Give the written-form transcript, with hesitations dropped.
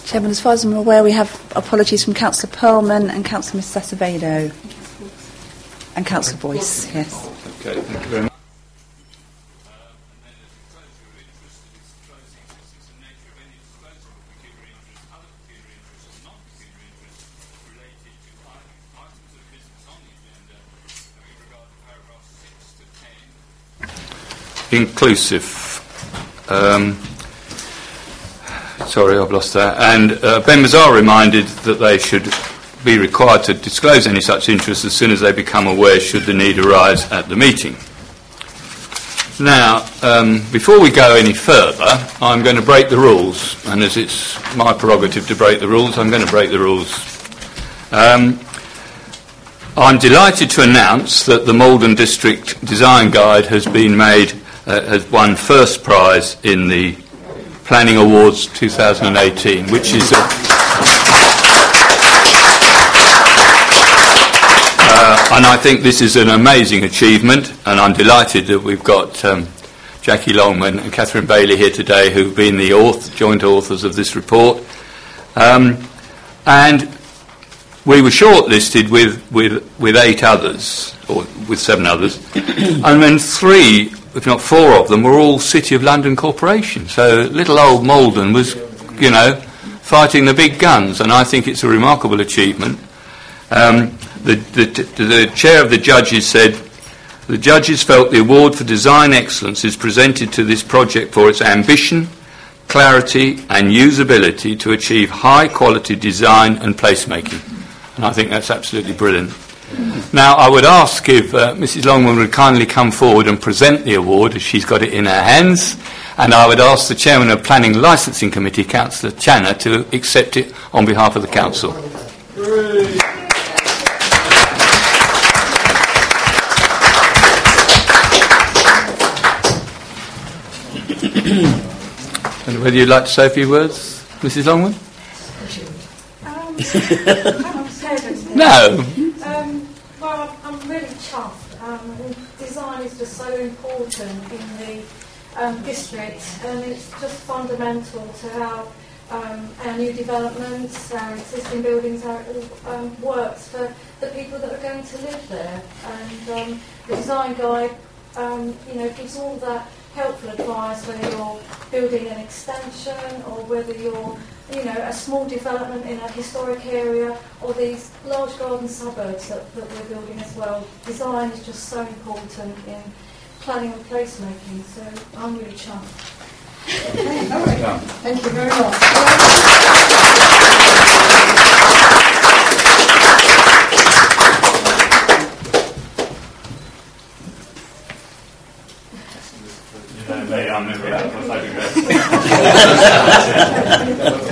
Chairman, as far as I'm aware, we have apologies from Councillor Pearlman and Councillor Ms Acevedo. And Councillor Boyce, yes. Okay, thank you very much. Inclusive. Sorry, I've lost that. And members are reminded that they should be required to disclose any such interests as soon as they become aware should the need arise at the meeting. Now, before we go any further, I'm going to break the rules, and as it's my prerogative to break the rules, I'm going to break the rules. I'm delighted to announce that the Malden District Design Guide has been made, has won first prize in the Planning Awards 2018, which is and I think this is an amazing achievement, and I'm delighted that we've got Jackie Longman and Catherine Bailey here today, who've been the joint authors of this report. And we were shortlisted with 8 others, or with 7 others, and then 3, if not 4 of them, were all City of London corporations. So little old Malden was, fighting the big guns, and I think it's a remarkable achievement. The chair of the judges said, the judges felt the award for design excellence is presented to this project for its ambition, clarity and usability to achieve high quality design and placemaking. And I think that's absolutely brilliant. Now, I would ask if Mrs. Longman would kindly come forward and present the award, as she's got it in her hands, and I would ask the Chairman of Planning Licensing Committee, Councillor Channer, to accept it on behalf of the Council. And whether you'd like to say a few words, Mrs. Longman? No. Well, I'm really chuffed. Design is just so important in the district, and it's just fundamental to how our new developments, our existing buildings, how it all works for the people that are going to live there. And the design guide, gives all that helpful advice whether you're building an extension or whether you're a small development in a historic area or these large garden suburbs that we're building as well. Design is just so important in planning and placemaking, so I'm really chuffed. Okay, all right. Thank you very much. I'm